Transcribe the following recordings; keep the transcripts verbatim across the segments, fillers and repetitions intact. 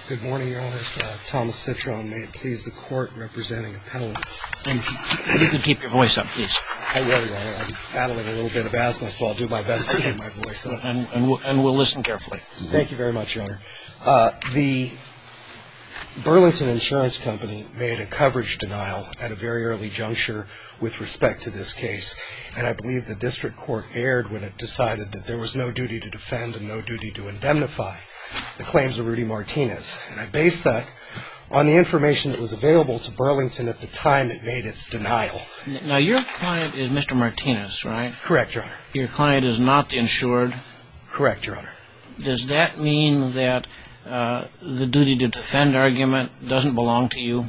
Good morning, Your Honors. Uh, Thomas Citron, may it please the Court, representing appellants. And if you could keep your voice up, please. I will, Your Honor. I'm battling a little bit of asthma, so I'll do my best to keep my voice up. And, and, we'll, and we'll listen carefully. Thank you very much, Your Honor. Uh, the Burlington Insurance Company made a coverage denial at a very early juncture with respect to this case, and I believe the district court erred when it decided that there was no duty to defend and no duty to indemnify the claims of Rudy Martinez. And I base that on the information that was available to Burlington at the time it made its denial. Now, your client is Mister Martinez, right? Correct, Your Honor. Your client is not the insured? Correct, Your Honor. Does that mean that uh, the duty to defend argument doesn't belong to you?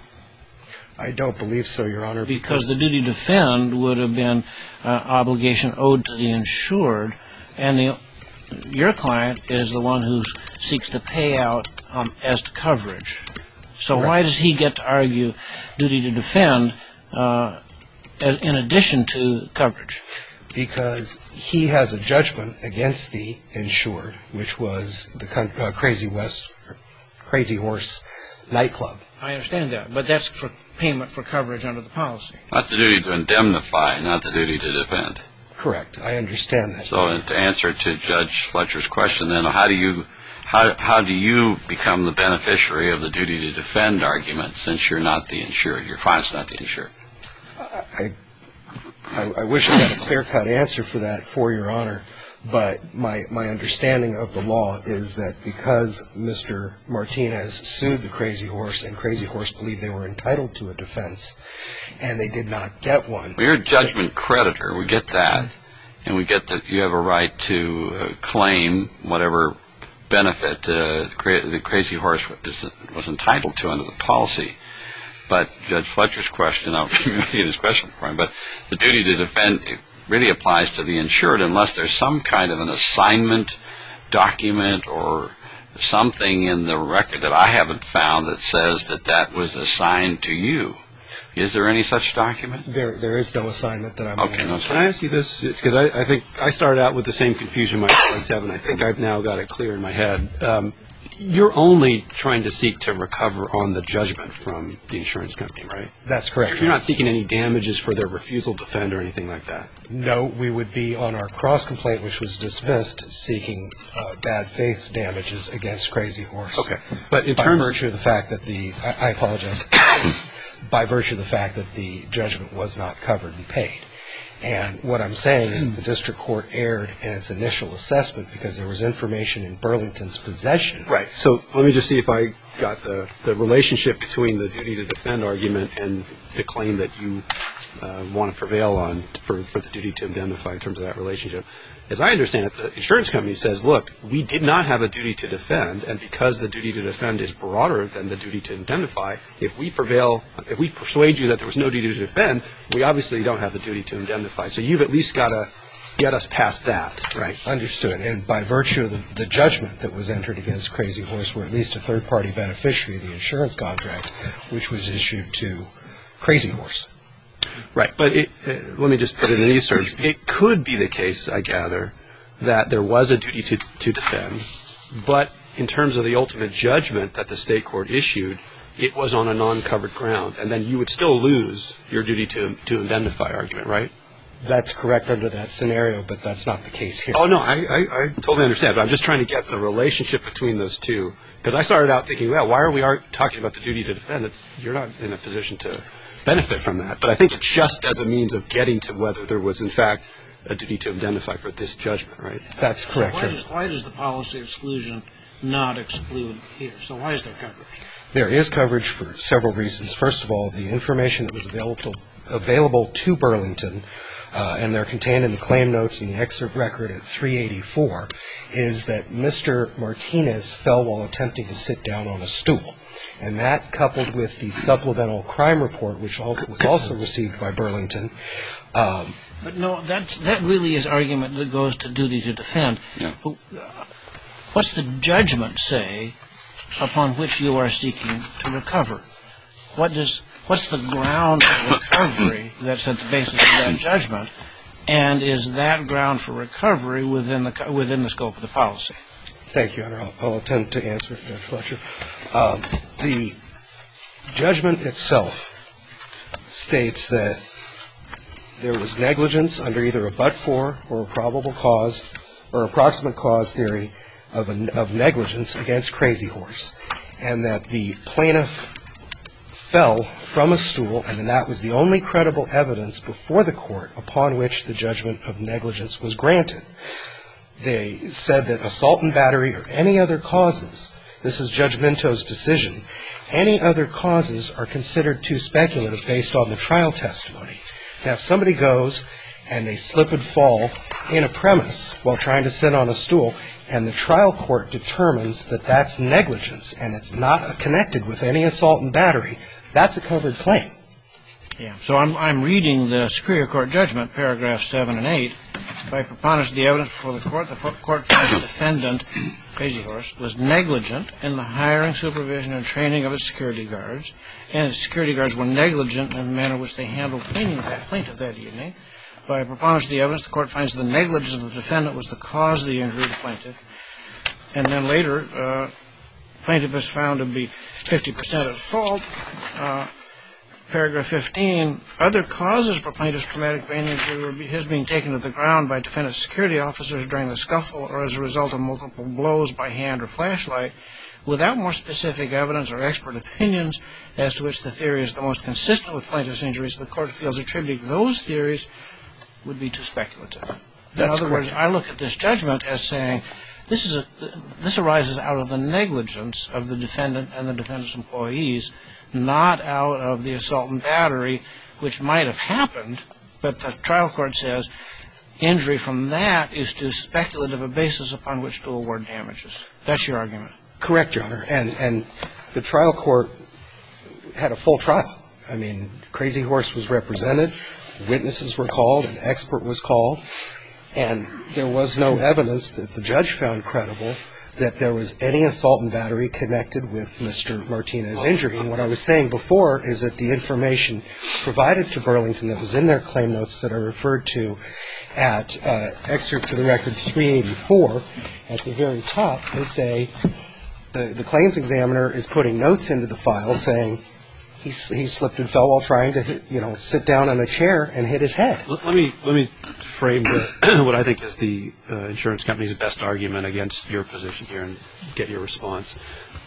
I don't believe so, Your Honor. Because the duty to defend would have been uh, obligation owed to the insured, and the your client is the one who seeks to pay out um, as to coverage. So Correct. Why does he get to argue duty to defend uh, as, in addition to coverage? Because he has a judgment against the insured, which was the uh, Crazy West, Crazy Horse nightclub. I understand that, but that's for payment for coverage under the policy. That's the duty to indemnify, not the duty to defend. Correct. I understand that. So to answer to Judge Fletcher's question, then, how do you how how do you become the beneficiary of the duty to defend argument since you're not the insured? Your client's not the insured. I, I, I wish I had a clear-cut answer for that, for Your Honor, but my, my understanding of the law is that because Mister Martinez sued the Crazy Horse and Crazy Horse believed they were entitled to a defense and they did not get one. Well, you're a judgment creditor. We get that. And we get that you have a right to uh, claim whatever benefit uh, the Crazy Horse was, was entitled to under the policy. But Judge Fletcher's question, I'll get his question for him, but the duty to defend really applies to the insured unless there's some kind of an assignment document or something in the record that I haven't found that says that that was assigned to you. Is there any such document? There, there is no assignment that I'm okay, aware no, of. Can I ask you this? Because I, I think I started out with the same confusion my colleagues have, and I think I've now got it clear in my head. Um, you're only trying to seek to recover on the judgment from the insurance company, right? That's correct. You're not seeking any damages for their refusal to defend or anything like that? No, we would be on our cross-complaint, which was dismissed, seeking uh, bad faith damages against Crazy Horse. Okay. But in by terms virtue of the fact that the, I, I apologize, by virtue of the fact that the judgment was not covered and paid. And what I'm saying is that the district court erred in its initial assessment because there was information in Burlington's possession. Right. So let me just see if I got the, the relationship between the duty to defend argument and the claim that you uh, want to prevail on for, for the duty to indemnify in terms of that relationship. As I understand it, the insurance company says, look, we did not have a duty to defend, and because the duty to defend is broader than the duty to indemnify, if we prevail, if we persuade you that there was no duty to defend, we obviously don't have the duty to indemnify. So you've at least got to get us past that, right? Understood. And by virtue of the, the judgment that was entered against Crazy Horse, we're at least a third-party beneficiary of the insurance contract, which was issued to Crazy Horse. Right, but it, uh, let me just put it in these terms. It could be the case, I gather, that there was a duty to, to defend, but in terms of the ultimate judgment that the state court issued, it was on a non-covered ground, and then you would still lose your duty to, to indemnify argument, right? That's correct under that scenario, but that's not the case here. Oh, no, I, I, I totally understand, but I'm just trying to get the relationship between those two, because I started out thinking, well, why are we are talking about the duty to defend? It's, you're not in a position to benefit from that. But I think it's just as a means of getting to whether there was, in fact, a duty to indemnify for this judgment, right? That's correct. So why, does, why does the policy exclusion not exclude here? So why is there coverage? There is coverage for several reasons. First of all, the information that was available, available to Burlington, uh, and they're contained in the claim notes in the excerpt record at three eighty-four, is that Mister Martinez fell while attempting to sit down on a stool. And that, coupled with the supplemental crime report, which was also received by Burlington. Um, but no, that's, that really is argument that goes to duty to defend. Yeah. What's the judgment say upon which you are seeking to recover? What does, what's the ground of recovery that's at the basis of that judgment? And is that ground for recovery within the, within the scope of the policy? Thank you, Your Honor. I'll, I'll attempt to answer, Judge Fletcher. Um, the judgment itself states that there was negligence under either a but-for or a probable cause or approximate cause theory of, a, of negligence against Crazy Horse, and that the plaintiff fell from a stool, and that was the only credible evidence before the court upon which the judgment of negligence was granted. They said that assault and battery or any other causes, this is Judge Minto's decision, any other causes are considered too speculative based on the trial testimony. Now, if somebody goes and they slip and fall in a premise while trying to sit on a stool, and the trial court determines that that's negligence and it's not connected with any assault and battery, that's a covered claim. Yeah. So I'm I'm reading the Superior Court judgment, paragraphs seven and eight. By preponderance of the evidence before the court, the court finds the defendant, Crazy Horse, was negligent in the hiring, supervision, and training of its security guards, and its security guards were negligent in the manner in which they handled cleaning that plaintiff that evening. By preponderance of the evidence, the court finds the negligence of the defendant was the cause of the injury to the plaintiff. And then later, uh, plaintiff is found to be fifty percent at fault. Uh, paragraph fifteen, other causes for plaintiff's traumatic brain injury were his being taken to the ground by defendant's security officers during the scuffle or as a result of multiple blows by hand or flashlight. Without more specific evidence or expert opinions as to which the theory is the most consistent with plaintiff's injuries, the court feels attributing those theories would be too speculative. In other words, I look at this judgment as saying this is a, this arises out of the negligence of the defendant and the defendant's employees, not out of the assault and battery, which might have happened, but the trial court says injury from that is too speculative a basis upon which to award damages. That's your argument. Correct, Your Honor. And, and the trial court had a full trial. I mean, Crazy Horse was represented, witnesses were called, an expert was called, and there was no evidence that the judge found credible that there was any assault and battery connected with Mister Martinez's injury. And what I was saying before is that the information provided to Burlington that was in their claim notes that are referred to at uh, excerpt to the record three eighty-four, at the very top, they say the, the claims examiner is putting notes into the file saying he, he slipped and fell while trying to, hit, you know, sit down on a chair and hit his head. Let me let me frame the, what I think is the uh, insurance company's best argument against your position here and get your response.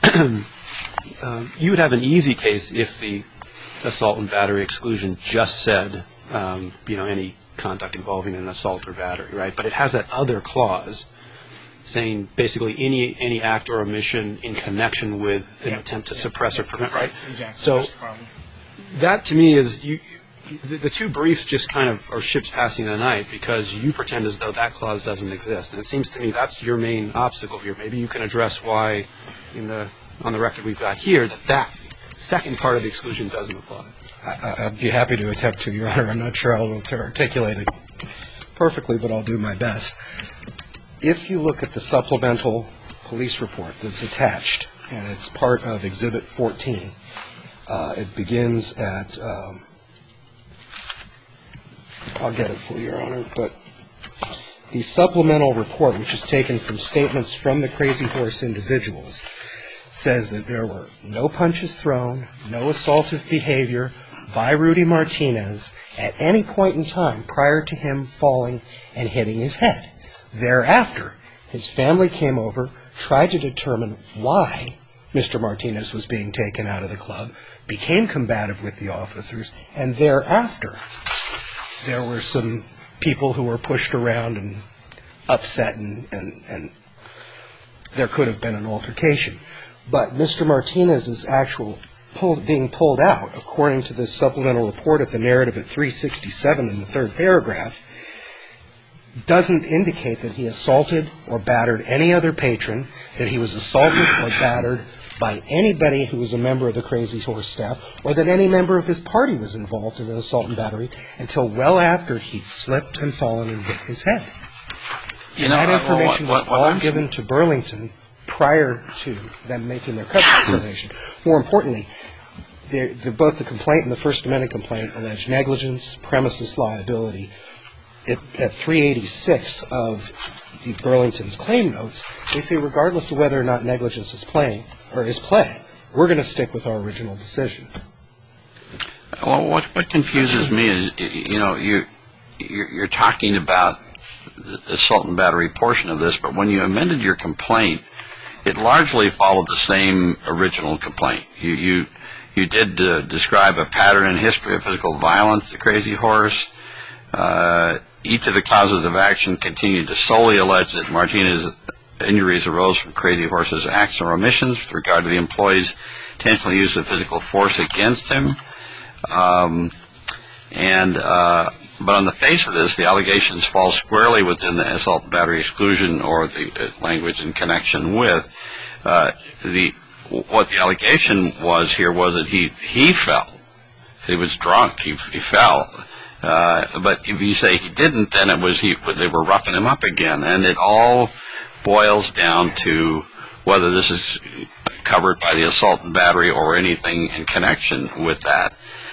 um, you would have an easy case if the assault and battery exclusion just said, um, you know, any conduct involving an assault or battery, right? But it has that other clause saying basically any any act or omission in connection with an yeah. attempt to yeah. suppress or prevent, right? Exactly. So That's the problem. That to me is you. The, the two briefs just kind of are ships passing the night because you pretend as though that clause doesn't exist, and it seems to me that's your main obstacle here. Maybe you can address why, in the on the record we've got here, that that second part of the exclusion doesn't apply. I, I'd be happy to attempt to, Your Honor. I'm not sure I'll articulate it perfectly, but I'll do my best. If you look at the supplemental police report that's attached, and it's part of Exhibit fourteen, uh, it begins at, um, I'll get it for you, Your Honor, but the supplemental report, which is taken from statements from the Crazy Horse individuals, says that there were no punches thrown, no assaultive behavior by Rudy Martinez at any point in time prior to him falling and hitting his head. Thereafter, his family came over, tried to determine why Mister Martinez was being taken out of the club, became combative with the officers, and thereafter there were some people who were pushed around and upset, and, and, and there could have been an altercation. But Mister Martinez's actual pulled, being pulled out, according to this supplemental report of the narrative at three sixty-seven in the third paragraph, doesn't indicate that he assaulted or battered any other patron, that he was assaulted or battered by anybody who was a member of the Crazy Horse staff, or that any member of his party was involved in an assault and battery until well after he'd slipped and fallen and hit his head. You and know, that information what, what, what, was all what given to Burlington prior to them making their coverage determination. More importantly, the, the, both the complaint and the First Amendment complaint allege negligence, premises liability. It, at three eighty-six of the Burlington's claim notes, they say regardless of whether or not negligence is playing or is play, we're going to stick with our original decision. Well, what what confuses me is, you know, you you're, you're talking about the assault and battery portion of this, but when you amended your complaint, it largely followed the same original complaint. You you you did uh, describe a pattern and history of physical violence, the Crazy Horse. Uh, each of the causes of action continued to solely allege that Martinez's injuries arose from Crazy Horse's acts or omissions with regard to the employee's intentional use of physical force against him. Um, and uh, but on the face of this, the allegations fall squarely within the assault and battery exclusion, or the uh, language in connection with uh, the what the allegation was here was that he he fell. He was drunk. He he fell. Uh, but if you say he didn't, then it was he. They were roughing him up again, and it all boils down to whether this is covered by the assault and battery or anything in connection with that.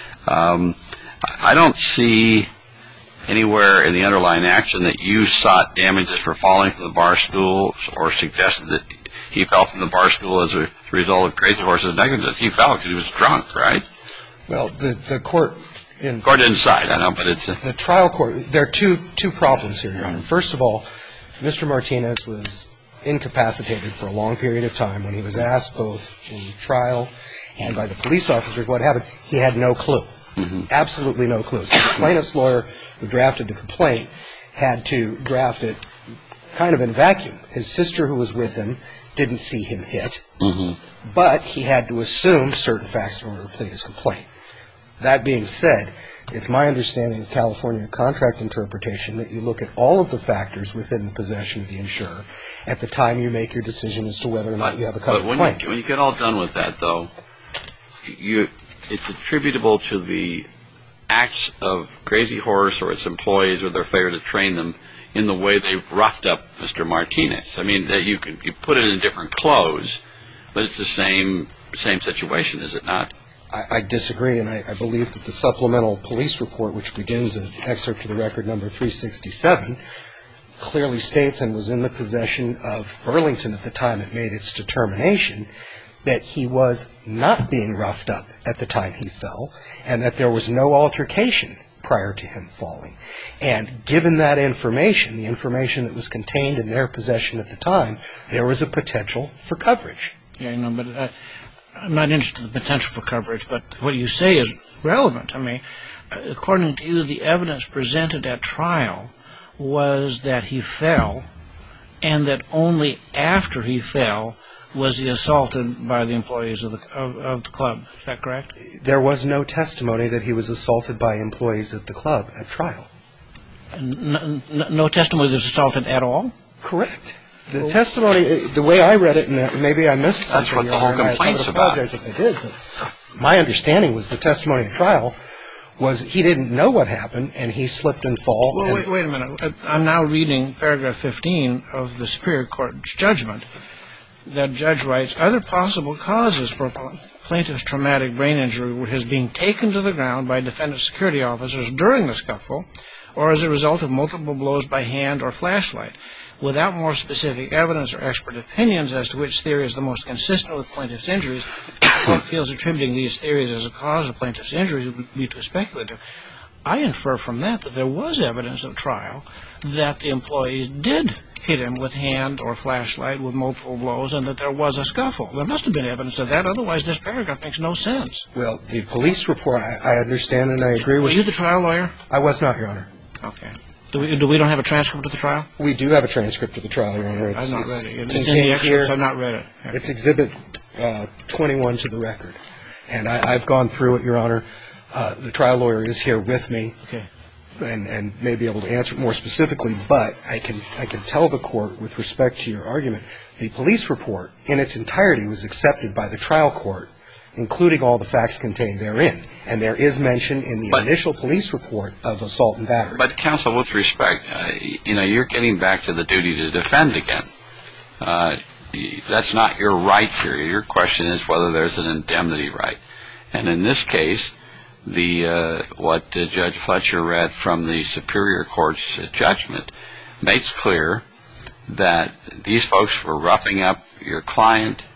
Um, I don't see anywhere in the underlying action that you sought damages for falling from the bar stool or suggested that he fell from the bar stool as a result of Crazy Horse's negligence. He fell because he was drunk, right? Well, the, the court... In court didn't decide, I know, but it's... A... The trial court... There are two, two problems here, Your Honor. First of all, Mister Martinez was incapacitated for a long period of time. When he was asked both in trial and by the police officers what happened, he had no clue. Mm-hmm. Absolutely no clue. So the plaintiff's lawyer who drafted the complaint had to draft it kind of in a vacuum. His sister, who was with him, didn't see him hit, mm-hmm. but he had to assume certain facts in order to plead his complaint. That being said, it's my understanding of California contract interpretation that you look at all of the factors within the possession of the insurer at the time you make your decision as to whether or not but, you have a covered but when claim. You, when you get all done with that, though, you... it's attributable to the acts of Crazy Horse or its employees or their failure to train them in the way they roughed up Mister Martinez. I mean, that you can you put it in different clothes, but it's the same same situation, is it not? I, I disagree, and I, I believe that the supplemental police report, which begins an excerpt to the record number three sixty-seven, clearly states and was in the possession of Burlington at the time it made its determination that he was not being roughed up at the time he fell, and that there was no altercation prior to him falling. And given that information, the information that was contained in their possession at the time, there was a potential for coverage. Yeah, I know, but uh, I'm not interested in the potential for coverage, but what you say is relevant. I mean, according to you, the evidence presented at trial was that he fell, and that only after he fell was he assaulted by the employees of the of, of the club. Is that correct? There was no testimony that he was assaulted by employees at the club at trial. No, no testimony that he was assaulted at all? Correct. The well, testimony, the way I read it, and maybe I missed something. That's what the whole complaint's about. I would apologize if I did, but my understanding was the testimony at trial was he didn't know what happened, and he slipped and fall. Well, wait, wait a minute. I'm now reading paragraph fifteen of the Superior Court's judgment. That judge writes, other possible causes for plaintiff's traumatic brain injury were his being taken to the ground by defendant security officers during the scuffle, or as a result of multiple blows by hand or flashlight. Without more specific evidence or expert opinions as to which theory is the most consistent with plaintiff's injuries, the court feels attributing these theories as a cause of plaintiff's injuries would be too speculative. I infer from that that there was evidence at trial that the employees did hit him with hand or flashlight with multiple blows, and that there was a scuffle. There must have been evidence of that, otherwise this paragraph makes no sense. Well, the police report, I, I understand and I agree with... Were you the trial lawyer? I was not, Your Honor. Okay. Do we, do we don't have a transcript of the trial? We do have a transcript of the trial, Your Honor. It's, I've not read it. It's in the excerpts, I've not read it. Okay. It's Exhibit uh, twenty-one to the record. And I, I've gone through it, Your Honor. Uh, the trial lawyer is here with me. Okay. And, and may be able to answer it more specifically, but I can I can tell the court with respect to your argument, the police report in its entirety was accepted by the trial court, including all the facts contained therein. And there is mention in the but, initial police report of assault and battery. But, counsel, with respect, uh, you know, you're getting back to the duty to defend again. Uh, that's not your right here. Your question is whether there's an indemnity right. And in this case, the uh, what uh, Judge Fletcher read from the Superior Court's uh, judgment makes clear that these folks were roughing up your client.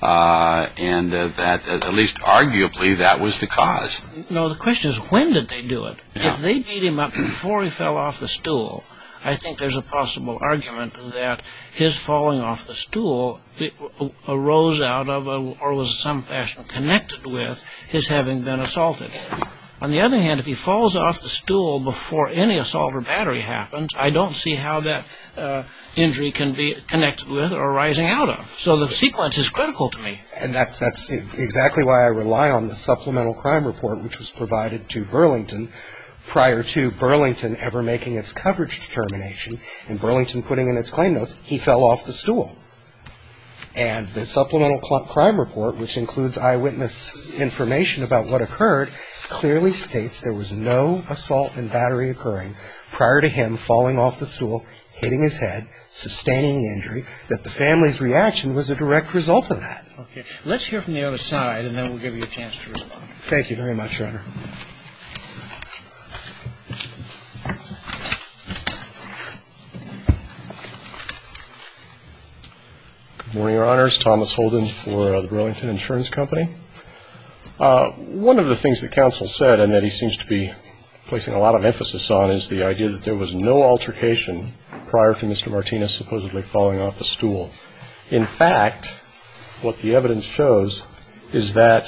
uh, and uh, that uh, at least arguably that was the cause. No, the question is, when did they do it? Yeah. If they beat him up before he fell off the stool, I think there's a possible argument that his falling off the stool arose out of a, or was in some fashion connected with his having been assaulted. On the other hand, if he falls off the stool before any assault or battery happens, I don't see how that uh, injury can be connected with or arising out of. So the sequence is critical to me. And that's that's exactly why I rely on the supplemental crime report, which was provided to Burlington prior to Burlington ever making its coverage determination, and Burlington putting in its claim notes, he fell off the stool. And the supplemental cl- crime report, which includes eyewitness information about what occurred, clearly states there was no assault and battery occurring prior to him falling off the stool, hitting his head, sustaining the injury, that the family's reaction was a direct result of that. Okay. Let's hear from the other side, and then we'll give you a chance to respond. Thank you very much, Your Honor. Good morning, Your Honors. Thomas Holden for uh, the Burlington Insurance Company. Uh, one of the things that counsel said, and that he seems to be placing a lot of emphasis on, is the idea that there was no altercation prior to Mister Martinez supposedly falling off the stool. In fact, what the evidence shows is that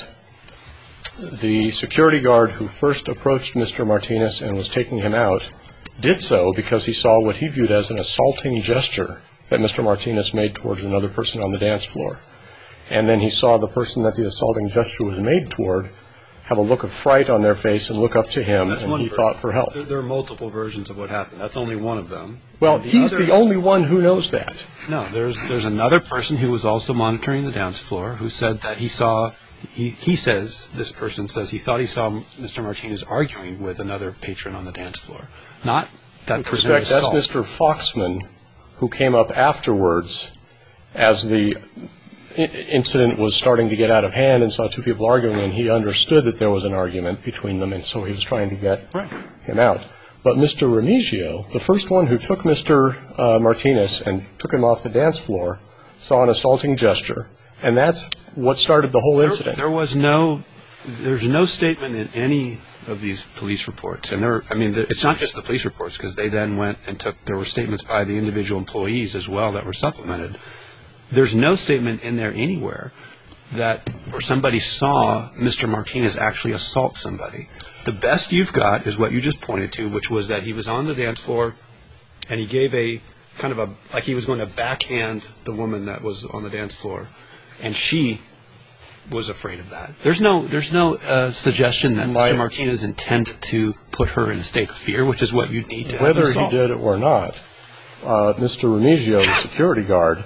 the security guard who first approached Mister Martinez and was taking him out did so because he saw what he viewed as an assaulting gesture that Mister Martinez made towards another person on the dance floor. And then he saw the person that the assaulting gesture was made toward have a look of fright on their face and look up to him, That's and one he version. thought for help. There, there are multiple versions of what happened. That's only one of them. Well, the he's other- the only one who knows that. No, there's there's another person who was also monitoring the dance floor who said that he saw, he, he says, this person says he thought he saw Mister Martinez arguing with another patron on the dance floor. Not that With person respect, that's assault. Mister Foxman, who came up afterwards as the i- incident was starting to get out of hand and saw two people arguing, and he understood that there was an argument between them, and so he was trying to get Right. him out. But Mister Remigio, the first one who took Mister Uh, Martinez and took him off the dance floor, saw an assaulting gesture, and that's what started the whole There, incident. there was no, there's no statement in any of these police reports, and there, I mean, there, it's not just the police reports, because they then went and took, there were statements by the individual employees as well that were supplemented. There's no statement in there anywhere that, where somebody saw Mister Martinez actually assault somebody. The best you've got is what you just pointed to, which was that he was on the dance floor, and he gave a, kind of a, like he was going to backhand the woman that was on the dance floor, and she was afraid of that. There's no, there's no uh, suggestion that My- Mister Martinez intended to put her in a state of fear, which is what you need to have Whether an he assault. did it or not, uh, Mister Remigio, the security guard,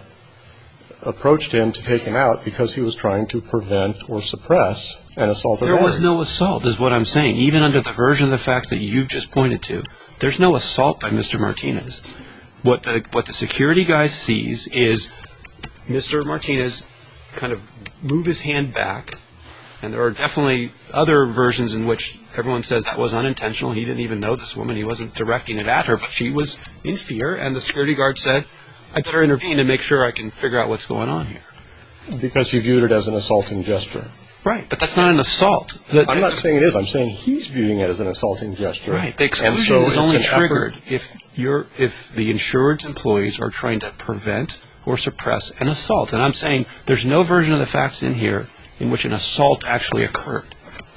approached him to take him out because he was trying to prevent or suppress an assault or There was battery. no assault, is what I'm saying. Even under the version of the facts that you've just pointed to, there's no assault by Mister Martinez. What the what the security guy sees is Mister Martinez kind of move his hand back, and there are definitely other versions in which everyone says that was unintentional. He didn't even know this woman. He wasn't directing it at her, but she was in fear, and the security guard said, I better intervene and make sure I can figure out what's going on here. Because he viewed it as an assaulting gesture. Right, but that's not an assault. The- I'm not saying it is. I'm saying he's viewing it as an assaulting gesture. Right. The And exclusion so is it's only an effort- triggered if you're if the insured's employees are trying to prevent or suppress an assault. And I'm saying there's no version of the facts in here in which an assault actually occurred.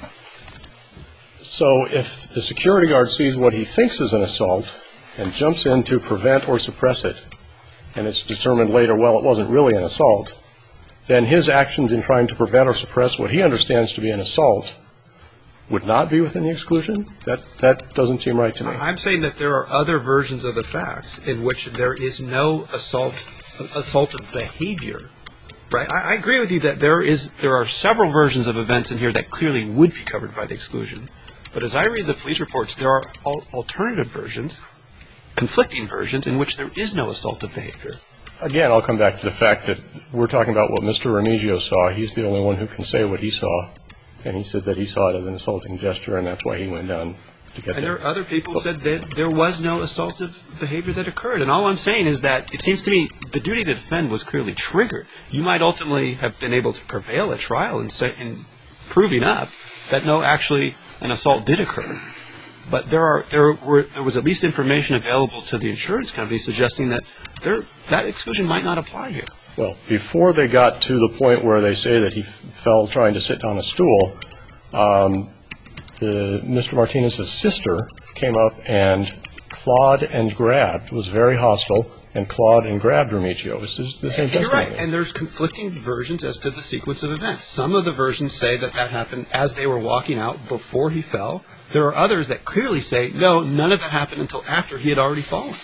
So if the security guard sees what he thinks is an assault and jumps in to prevent or suppress it, and it's determined later, well, it wasn't really an assault, then his actions in trying to prevent or suppress what he understands to be an assault would not be within the exclusion? That that doesn't seem right to me. I'm saying that there are other versions of the facts in which there is no assault, assaultive behavior. Right? I, I agree with you that there is there are several versions of events in here that clearly would be covered by the exclusion. But as I read the police reports, there are al- alternative versions, conflicting versions, in which there is no assaultive behavior. Again, I'll come back to the fact that we're talking about what Mister Remigio saw. He's the only one who can say what he saw. And he said that he saw it as an assaulting gesture, and that's why he went down to get And there. there are other people who said that there was no assaultive behavior that occurred. And all I'm saying is that it seems to me the duty to defend was clearly triggered. You might ultimately have been able to prevail at trial in, say, in proving up that no, actually, an assault did occur. But there are there were there was at least information available to the insurance company suggesting that there that exclusion might not apply here. Well, before they got to the point where they say that he fell trying to sit on a stool, um, the, Mister Martinez's sister came up and clawed and grabbed, was very hostile, and clawed and grabbed Remigio. This is the same You're testimony. right, and there's conflicting versions as to the sequence of events. Some of the versions say that that happened as they were walking out before he fell. There are others that clearly say, no, none of that happened until after he had already fallen.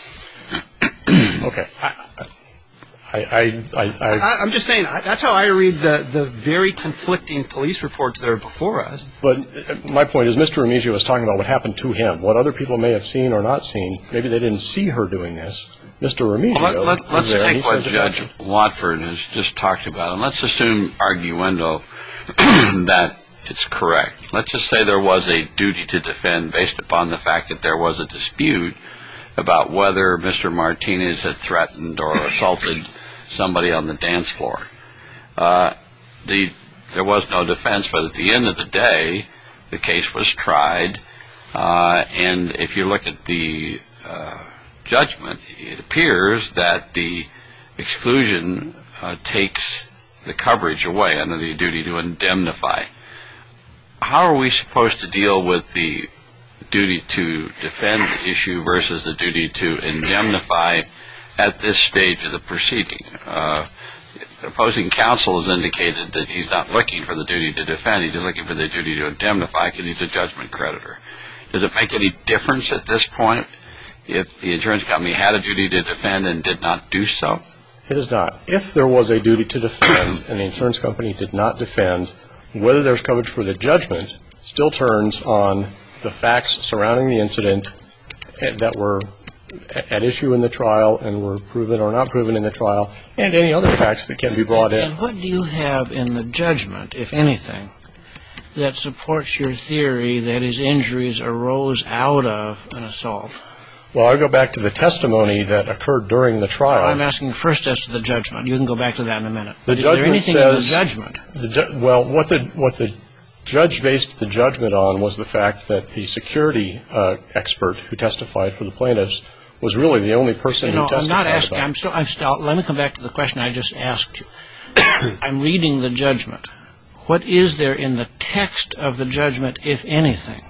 Okay. I, I, I, I, I, I'm just saying, I, that's how I read the, the very conflicting police reports that are before us. But my point is Mister Remigio was talking about what happened to him, what other people may have seen or not seen. Maybe they didn't see her doing this. Mister Remigio Well, let, let, was let's there, and he take what said Judge that- Watford has just talked about, and let's assume arguendo that it's correct. Let's just say there was a duty to defend based upon the fact that there was a dispute about whether Mister Martinez had threatened or assaulted somebody on the dance floor. Uh, the there was no defense, but at the end of the day, the case was tried, uh, and if you look at the uh, judgment, it appears that the exclusion uh, takes the coverage away under the duty to indemnify. How are we supposed to deal with the duty to defend issue versus the duty to indemnify at this stage of the proceeding? Uh, opposing counsel has indicated that he's not looking for the duty to defend, he's just looking for the duty to indemnify because he's a judgment creditor. Does it make any difference at this point if the insurance company had a duty to defend and did not do so? It is not. If there was a duty to defend and the insurance company did not defend, whether there's coverage for the judgment still turns on the facts surrounding the incident that were at issue in the trial and were proven or not proven in the trial, and any other facts that can be brought in. And what do you have in the judgment, if anything, that supports your theory that his injuries arose out of an assault? Well, I'll go back to the testimony that occurred during the trial. I'm asking first as to the judgment. You can go back to that in a minute. The Is there judgment anything says, in the judgment? The ju- well, what the what the judge based the judgment on was the fact that the security uh, expert who testified for the plaintiffs was really the only person You know, who I'm testified not asking. about I'm it. still. I'm still. Let me come back to the question I just asked you. I'm reading the judgment. What is there in the text of the judgment, if anything,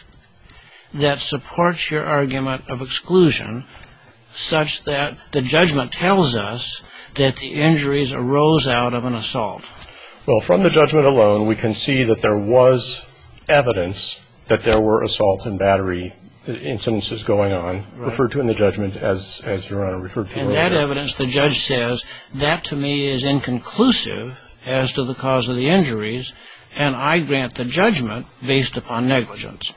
that supports your argument of exclusion, such that the judgment tells us that the injuries arose out of an assault? Well, from the judgment alone, we can see that there was evidence that there were assault and battery incidences going on, right, referred to in the judgment as, as Your Honor referred to and earlier. that evidence, the judge says, that to me is inconclusive as to the cause of the injuries, and I grant the judgment based upon negligence.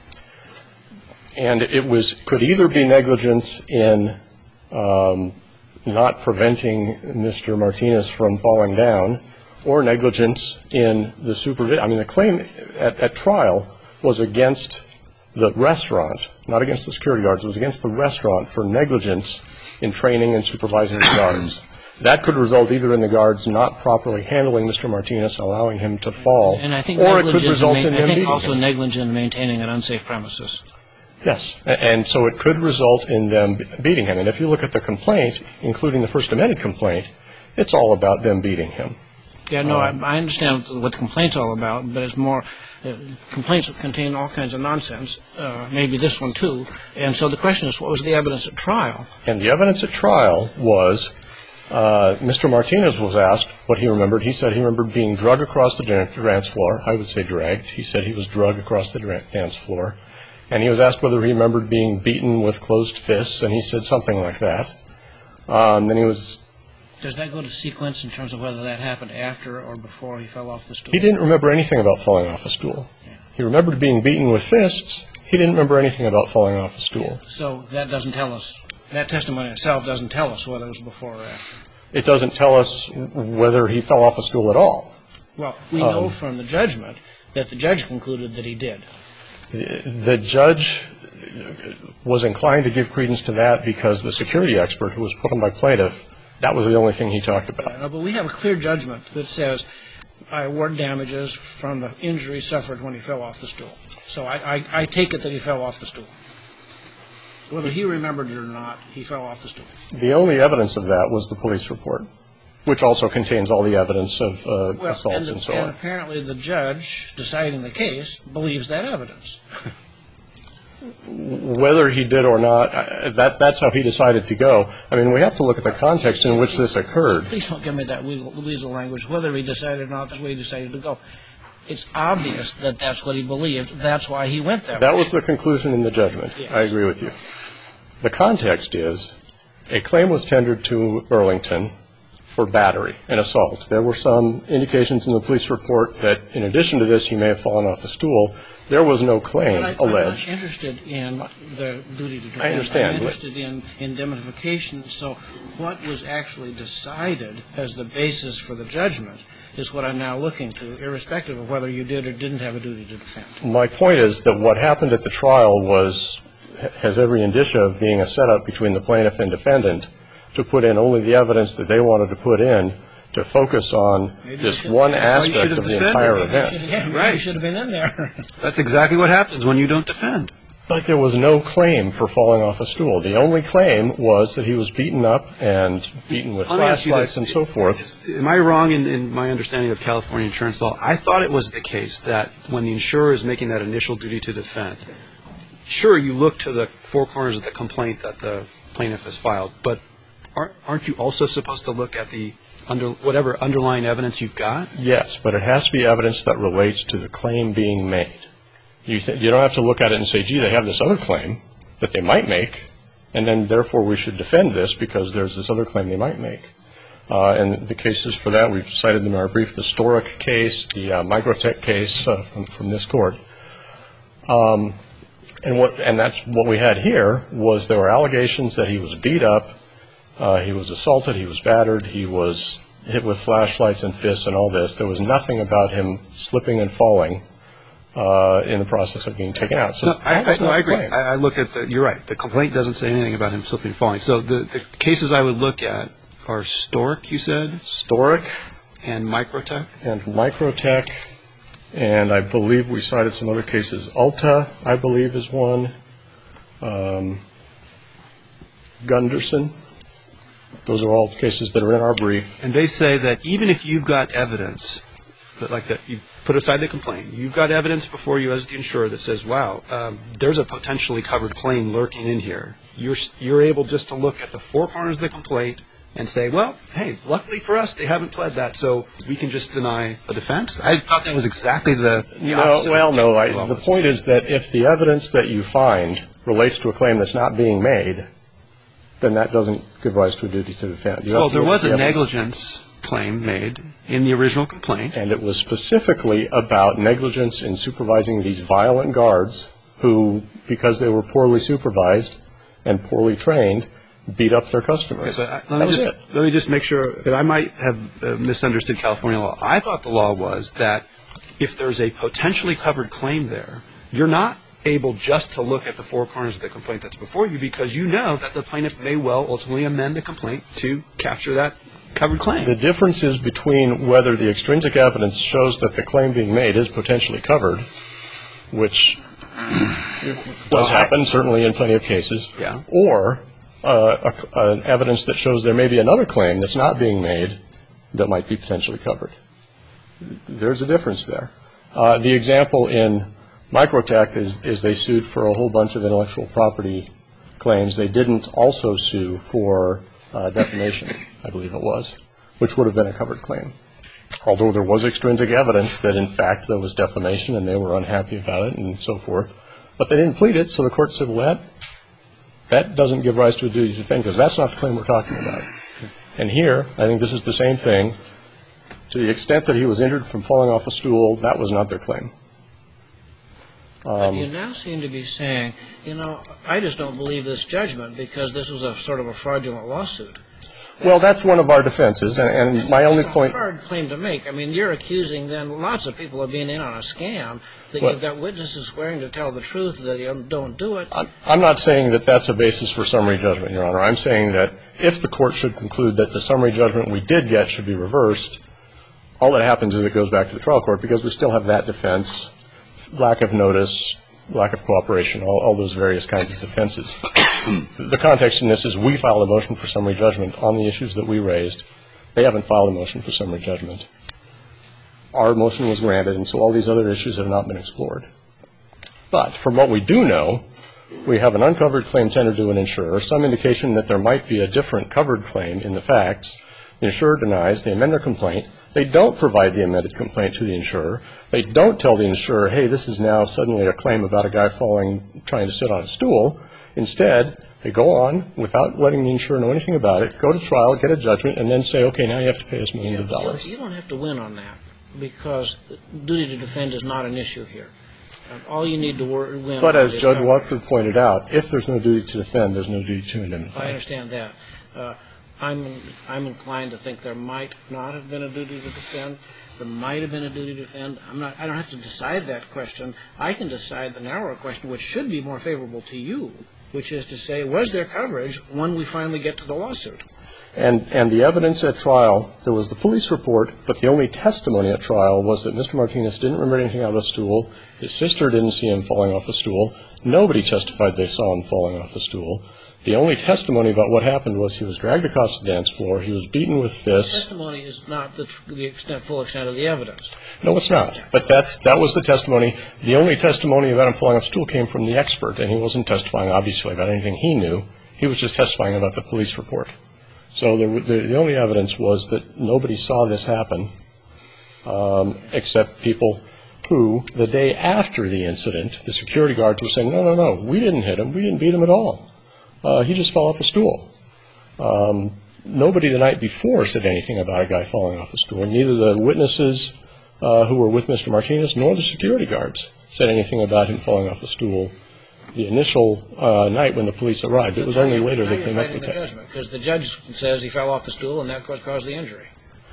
And it was could either be negligence in um, not preventing Mister Martinez from falling down, or negligence in the supervision. I mean, the claim at, at trial was against the restaurant, not against the security guards. It was against the restaurant for negligence in training and supervising the guards. That could result either in the guards not properly handling Mister Martinez, allowing him to fall, And I think or it could negligence result in in ma- them I think beating also him. negligence in maintaining an unsafe premises. Yes, a- and so it could result in them b- beating him. And if you look at the complaint, including the First Amendment complaint, it's all about them beating him. Yeah, no, I, I understand what the complaint's all about, but it's more, uh, complaints contain all kinds of nonsense, uh, maybe this one too. And so the question is, what was the evidence at trial? And the evidence at trial was uh, Mister Martinez was asked what he remembered. He said he remembered being drugged across the dan- dance floor. I would say dragged. He said he was drugged across the dra- dance floor. And he was asked whether he remembered being beaten with closed fists, and he said something like that. Um, then he was... Does that go to sequence in terms of whether that happened after or before he fell off the stool? He didn't remember anything about falling off a stool. Yeah. He remembered being beaten with fists. He didn't remember anything about falling off a stool. So that doesn't tell us, that testimony itself doesn't tell us whether it was before or after. It doesn't tell us whether he fell off a stool at all. Well, we know Um, from the judgment that the judge concluded that he did. The judge was inclined to give credence to that because the security expert who was put on by plaintiff, that was the only thing he talked about. But we have a clear judgment that says I award damages from the injury suffered when he fell off the stool. So I, I, I take it that he fell off the stool. Whether he remembered it or not, he fell off the stool. The only evidence of that was the police report, which also contains all the evidence of uh, well, assaults and, the, and so and on. apparently the judge deciding the case believes that evidence. Whether he did or not, that, that's how he decided to go. I mean, we have to look at the context in which this occurred. Please don't give me that weasel language. Whether he decided or not, that's where he decided to go. It's obvious that that's what he believed. That's why he went that way. That was the conclusion in the judgment. Yes. I agree with you. The context is a claim was tendered to Burlington for battery and assault. There were some indications in the police report that in addition to this, he may have fallen off the stool. There was no claim I, alleged. I'm not interested in the duty to defend. I understand. I'm interested in indemnification. So what was actually decided as the basis for the judgment is what I'm now looking to, irrespective of whether you did or didn't have a duty to defend. My point is that what happened at the trial was, has every indicia of being a setup between the plaintiff and defendant to put in only the evidence that they wanted to put in to focus on Maybe this one aspect of the entire event. Yeah, Right. You should have been in there. That's exactly what happens when you don't defend. But there was no claim for falling off a stool. The only claim was that he was beaten up and beaten with Let me ask you flashlights this. and so forth. Am I wrong in, in my understanding of California insurance law? I thought it was the case that when the insurer is making that initial duty to defend, sure, you look to the four corners of the complaint that the plaintiff has filed, but aren't, aren't you also supposed to look at the under whatever underlying evidence you've got? Yes, but it has to be evidence that relates to the claim being made. You, th- you don't have to look at it and say, gee, they have this other claim that they might make, and then therefore we should defend this because there's this other claim they might make. Uh, and the cases for that, we've cited in our brief the Storic case, the uh, Microtech case uh, from, from this court. Um, and, what, and that's what we had here was there were allegations that he was beat up, uh, he was assaulted, he was battered, he was hit with flashlights and fists and all this. There was nothing about him slipping and falling uh, in the process of being taken out. So No, I, I, no, I agree. claim. I, I looked at the, you're right. The complaint doesn't say anything about him slipping and falling. So the, the cases I would look at are Storic, you said, Storic and Microtech. and Microtech, and I believe we cited some other cases. Ulta, I believe, is one. Um, Gunderson. Those are all cases that are in our brief. And they say that even if you've got evidence, that like that, you've put aside the complaint, you've got evidence before you as the insurer that says, wow, um, there's a potentially covered claim lurking in here. You're you're able just to look at the four corners of the complaint and say, well, hey, luckily for us, they haven't pled that, so we can just deny a defense. I thought that was exactly the, the No, opposite. well, no. I, Well, the point is that if the evidence that you find relates to a claim that's not being made, then that doesn't give rise to a duty to defend. You have Well, to there look was at a the evidence. negligence claim made in the original complaint. And it was specifically about negligence in supervising these violent guards who, because they were poorly supervised and poorly trained, beat up their customers. Okay, but I- let, That me was just, it. let me just make sure that I might have uh, misunderstood California law. I thought the law was that if there's a potentially covered claim there, you're not able just to look at the four corners of the complaint that's before you because you know that the plaintiff may well ultimately amend the complaint to capture that covered claim. The difference is between whether the extrinsic evidence shows that the claim being made is potentially covered, which does happen, certainly in plenty of cases, Yeah. or uh, a, an evidence that shows there may be another claim that's not being made that might be potentially covered. There's a difference there. Uh, the example in Microtech is, is they sued for a whole bunch of intellectual property claims. They didn't also sue for uh, defamation, I believe it was, which would have been a covered claim. Although there was extrinsic evidence that, in fact, there was defamation and they were unhappy about it and so forth. But they didn't plead it, so the court said, well, that, that doesn't give rise to a duty to defend because that's not the claim we're talking about. And here, I think this is the same thing. To the extent that he was injured from falling off a stool, that was not their claim. But Um, you now seem to be saying, you know, I just don't believe this judgment because this was a sort of a fraudulent lawsuit. Well, that's one of our defenses, and, and my only point... It's a hard claim to make. I mean, you're accusing then lots of people of being in on a scam, that Well, you've got witnesses swearing to tell the truth, that you don't do it. I'm, I'm not saying that that's a basis for summary judgment, Your Honor. I'm saying that if the court should conclude that the summary judgment we did get should be reversed, all that happens is it goes back to the trial court, because we still have that defense, lack of notice, lack of cooperation, all, all those various kinds of defenses. The context in this is we filed a motion for summary judgment on the issues that we raised. They haven't filed a motion for summary judgment. Our motion was granted, and so all these other issues have not been explored. But from what we do know, we have an uncovered claim tendered to an insurer, some indication that there might be a different covered claim in the facts. The insurer denies. They amend their complaint. They don't provide the amended complaint to the insurer. They don't tell the insurer, hey, this is now suddenly a claim about a guy falling, trying to sit on a stool. Instead, they go on without letting the insurer know anything about it, go to trial, get a judgment, and then say, okay, now you have to pay us millions of dollars. You don't have to win on that, because duty to defend is not an issue here. All you need to win. But as Judge Watford pointed out, if there's no duty to defend, there's no duty to indemnify. I understand that. Uh, I'm I'm inclined to think there might not have been a duty to defend. There might have been a duty to defend. I'm not. I don't have to decide that question. I can decide the narrower question, which should be more favorable to you, which is to say, was there coverage when we finally get to the lawsuit? And and the evidence at trial, there was the police report, but the only testimony at trial was that Mister Martinez didn't remember anything out of the stool. His sister didn't see him falling off the stool. Nobody testified they saw him falling off the stool. The only testimony about what happened was he was dragged across the dance floor. He was beaten with fists. The testimony is not the, the extent, full extent of the evidence. No, it's not. But that's that was the testimony. The only testimony about him falling off the stool came from the expert, and he wasn't testifying, obviously, about anything he knew. He was just testifying about the police report. So the, the, the only evidence was that nobody saw this happen, um, except people who, the day after the incident, the security guards were saying, no, no, no, we didn't hit him. We didn't beat him at all. Uh, he just fell off the stool. Um, nobody the night before said anything about a guy falling off the stool. Neither the witnesses uh, who were with Mister Martinez nor the security guards said anything about him falling off the stool the initial uh, night when the police arrived. It was only later they came up with that. Because the judge says he fell off the stool and that caused the injury.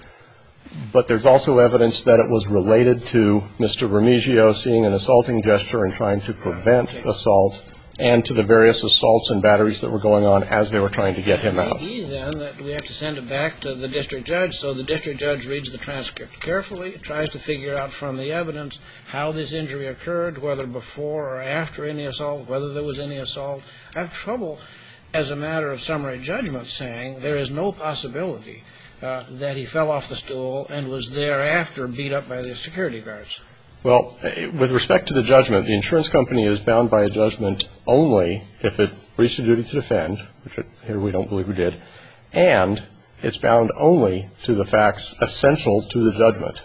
But there's also evidence that it was related to Mister Remigio seeing an assaulting gesture and trying to prevent assault, and to the various assaults and batteries that were going on as they were trying to get him out. Maybe then that we have to send it back to the district judge, so the district judge reads the transcript carefully, tries to figure out from the evidence how this injury occurred, whether before or after any assault, whether there was any assault. I have trouble, as a matter of summary judgment, saying there is no possibility uh, that he fell off the stool and was thereafter beat up by the security guards. Well, with respect to the judgment, the insurance company is bound by a judgment only if it breached the duty to defend, which here we don't believe we did, and it's bound only to the facts essential to the judgment.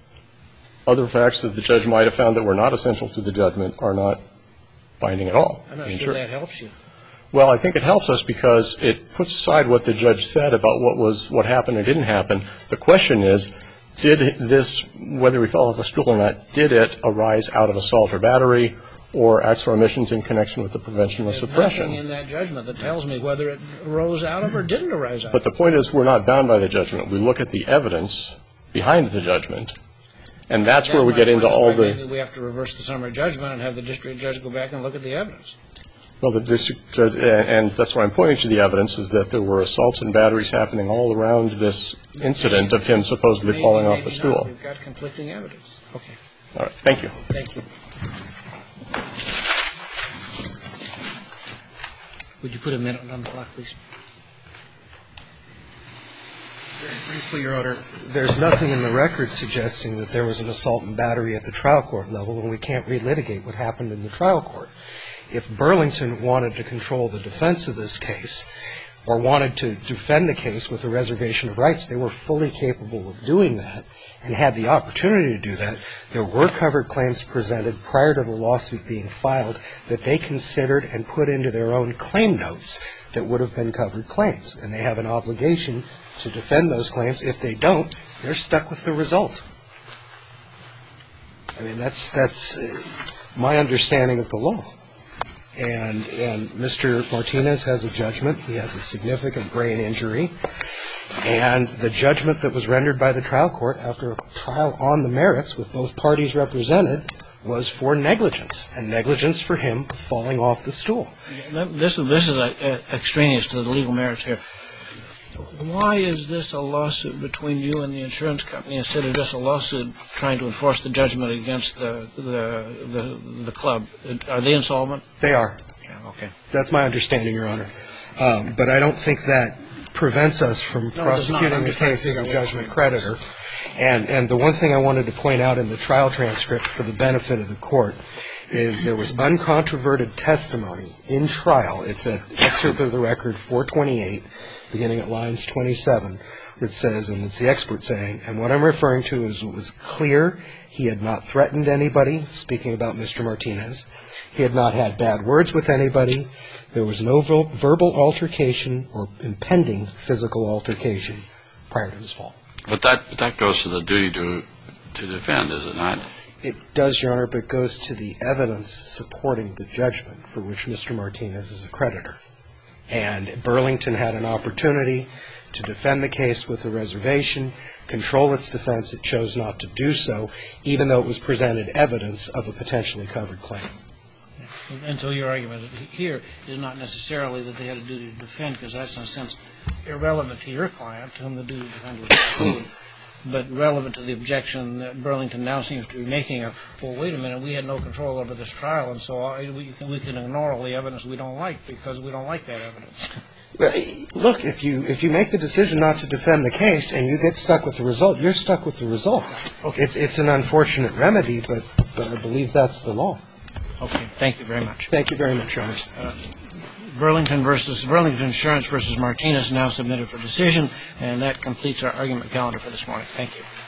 Other facts that the judge might have found that were not essential to the judgment are not binding at all. I'm not sure that helps you. Well, I think it helps us because it puts aside what the judge said about what was what happened or didn't happen. The question is, did this, whether he fell off a stool or not, did it arise out of assault or battery or acts or omissions in connection with the prevention or suppression? There's nothing in that judgment that tells me whether it arose out of or didn't arise out of. But the point is we're not bound by the judgment. We look at the evidence behind the judgment, and that's, that's where we get into all the... Maybe we have to reverse the summary judgment and have the district judge go back and look at the evidence. Well, the district judge, and that's why I'm pointing to the evidence, is that there were assaults and batteries happening all around this incident of him supposedly maybe, falling maybe off the not. stool. We've got conflicting evidence. Okay. All right. Thank you. Thank you. Would you put a minute on the clock, please? Very briefly, Your Honor, there's nothing in the record suggesting that there was an assault and battery at the trial court level, and we can't relitigate what happened in the trial court. If Burlington wanted to control the defense of this case or wanted to defend the case with a reservation of rights, they were fully capable of doing that and had the opportunity to do that. There were covered claims presented prior to the lawsuit being filed that they considered and put into their own claim notes that would have been covered claims, and they have an obligation to defend those claims. If they don't, they're stuck with the result. I mean, that's that's my understanding of the law. And and Mister Martinez has a judgment. He has a significant brain injury. And the judgment that was rendered by the trial court after a trial on the merits with both parties represented was for negligence, and negligence for him falling off the stool. This, this is a, a extraneous to the legal merits here. Why is this a lawsuit between you and the insurance company instead of just a lawsuit trying to enforce the judgment against the the, the, the club? Are they insolvent? They are. Yeah, okay. That's my understanding, Your Honor. Um, but I don't think that prevents us from No, prosecuting the case as a judgment creditor. And, and the one thing I wanted to point out in the trial transcript for the benefit of the court is there was uncontroverted testimony in trial. It's an excerpt of the record four twenty-eight, beginning at lines twenty-seven. It says, and it's the expert saying, and what I'm referring to is it was clear he had not threatened anybody, speaking about Mister Martinez. He had not had bad words with anybody. There was no verbal altercation or impending physical altercation prior to his fall. But that that goes to the duty to to defend, is it not? It does, Your Honor, but it goes to the evidence supporting the judgment for which Mister Martinez is a creditor. And Burlington had an opportunity to defend the case with a reservation, control its defense. It chose not to do so, even though it was presented evidence of a potentially covered claim. And so your argument here is not necessarily that they had a duty to defend, because that's in a sense irrelevant to your client, to whom the duty to defend was included, but relevant to the objection that Burlington now seems to be making of, well, wait a minute, we had no control over this trial, and so we can, we can ignore all the evidence we don't like because we don't like that evidence. Look, if you if you make the decision not to defend the case and you get stuck with the result, you're stuck with the result. Okay. It's it's an unfortunate remedy, but, but I believe that's the law. Okay. Thank you very much. Thank you very much, Your Honor. Uh, Burlington versus Burlington Insurance versus Martinez now submitted for decision, and that completes our argument calendar for this morning. Thank you.